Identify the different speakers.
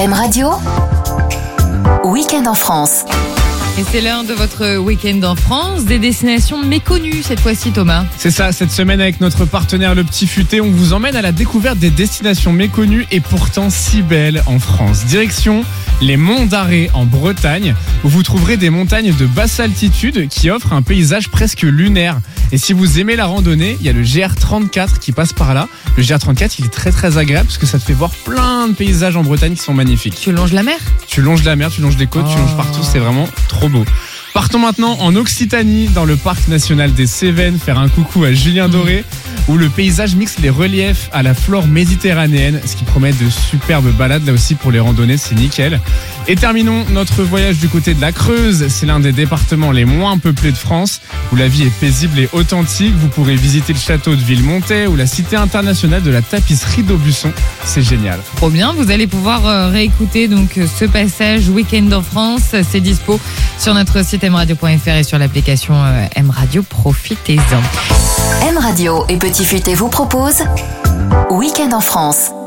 Speaker 1: M Radio, Week-end en France.
Speaker 2: Et c'est l'heure de votre week-end en France, des destinations méconnues cette fois-ci, Thomas.
Speaker 3: C'est ça, cette semaine avec notre partenaire Le Petit Futé, on vous emmène à la découverte des destinations méconnues et pourtant si belles en France. Direction les Monts d'Arrée en Bretagne, où vous trouverez des montagnes de basse altitude qui offrent un paysage presque lunaire. Et si vous aimez la randonnée, il y a le GR34 qui passe par là. Le GR34, il est très très agréable parce que ça te fait voir plein de paysages en Bretagne qui sont magnifiques.
Speaker 2: Tu longes la mer ?
Speaker 3: Tu longes la mer, tu longes des côtes, tu longes partout, c'est vraiment trop beau. Partons maintenant en Occitanie, dans le parc national des Cévennes, faire un coucou à Julien Doré, où le paysage mixe les reliefs à la flore méditerranéenne, ce qui promet de superbes balades là aussi pour les randonnées, c'est nickel. Et terminons notre voyage du côté de la Creuse, c'est l'un des départements les moins peuplés de France, où la vie est paisible et authentique. Vous pourrez visiter le château de Villemontais ou la cité internationale de la tapisserie d'Aubusson, c'est génial.
Speaker 2: Trop bien, vous allez pouvoir réécouter donc ce passage Week-end en France, c'est dispo sur notre site mradio.fr et sur l'application M-Radio, profitez-en.
Speaker 1: M Radio et Petit Futé vous proposent Week-end en France.